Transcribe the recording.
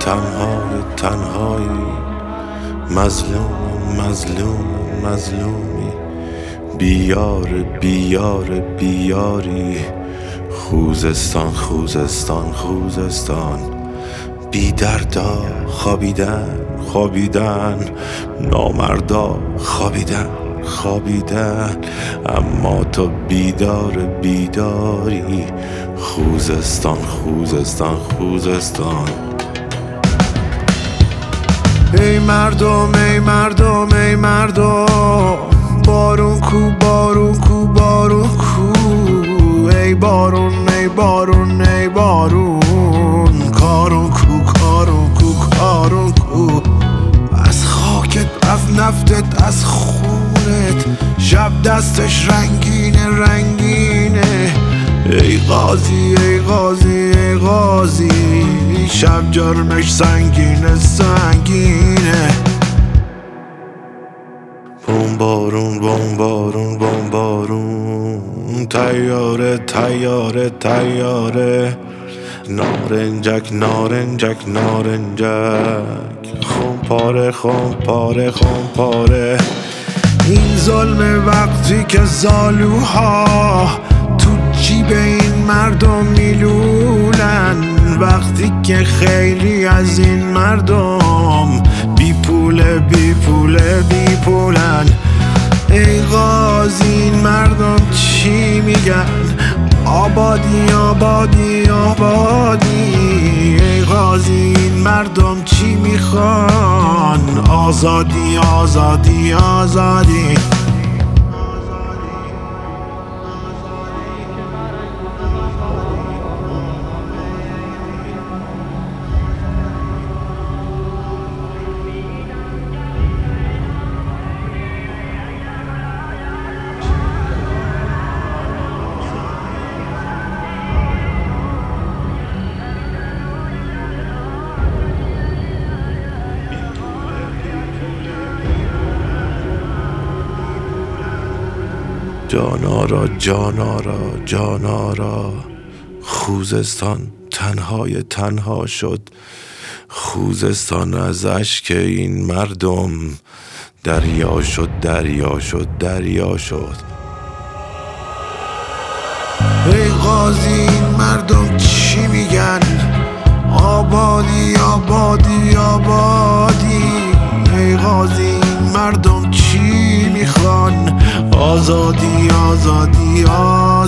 تنهایی مظلومی بیاری خوزستان بی دردا خوابیدن نامردا خوابیدن اما تو بیداری خوزستان ای مردم بارون کو ای بارون کارون کو از خاکت از نفتت از خونت شب دستش رنگینه ای غازی شب جرمش سنگینه بمبارون تیاره نارنجک خمپاره این ظلم وقتی که زالوها تو جیب این مردم میلولن وقتی که خیلی از این مردم بی پولن ای غازی این مردم چی میگن آبادی ای غازی این مردم چی میخوان آزادی جانارا خوزستان تنها شد خوزستان از اشک این مردم دریا شد ای غازی این مردم چی میگن آبادی ای غازی این مردم چی میخوان آزادی